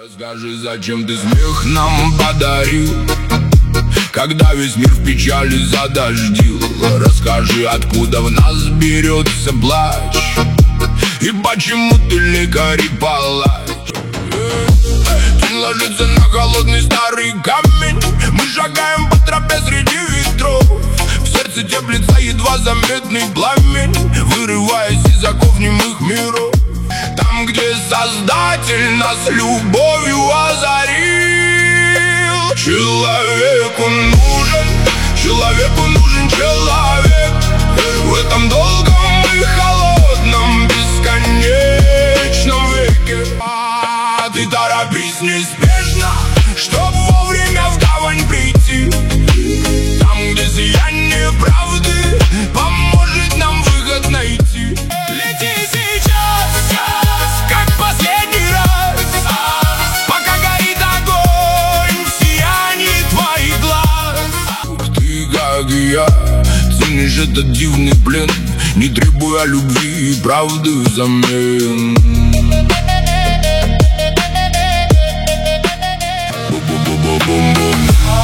Расскажи, зачем ты смех нам подарил, когда весь мир в печали задождил. Расскажи, откуда в нас берется плач, и почему ты лекарь и палач. Тень ложится на холодный старый камень, мы шагаем по тропе среди ветров. В сердце теплится едва заметный пламень, вырываясь из оков немых миров. Там, где Создатель нас любовью озарил. Человеку нужен человек в этом долгом и холодном бесконечном веке. А ты торопись неспешно, чтоб вовремя в гавань прийти. Там, где сияние правды поможет нам выход найти. Лети сейчас, как последний раз, пока горит огонь в сиянии твоих глаз. Ты, как и я, ценишь этот дивный плен, не требуя любви и правды взамен. Бу-бу-бу-бу-бум-бум.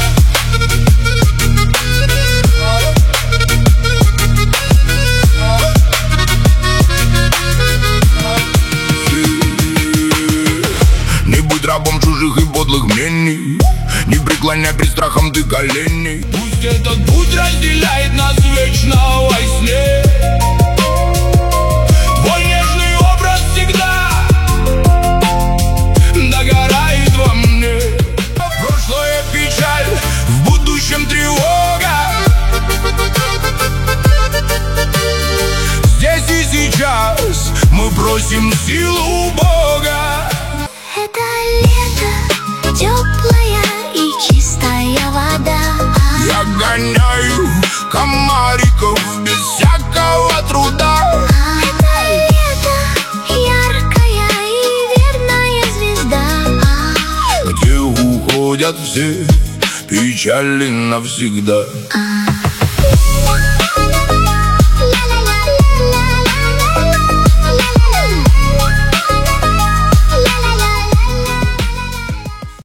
Рабом чужих и подлых мнений, не преклоняй пред страхом ты коленей. Пусть этот путь разделяет нас вечно во сне. Твой нежный образ всегда догорает во мне. Прошлое печаль, в будущем тревога. Здесь и сейчас мы просим силу Бога. Это лето, теплая и чистая вода. Я гоняю комариков без всякого труда. Это лето, яркая и верная звезда, где уходят все печали навсегда.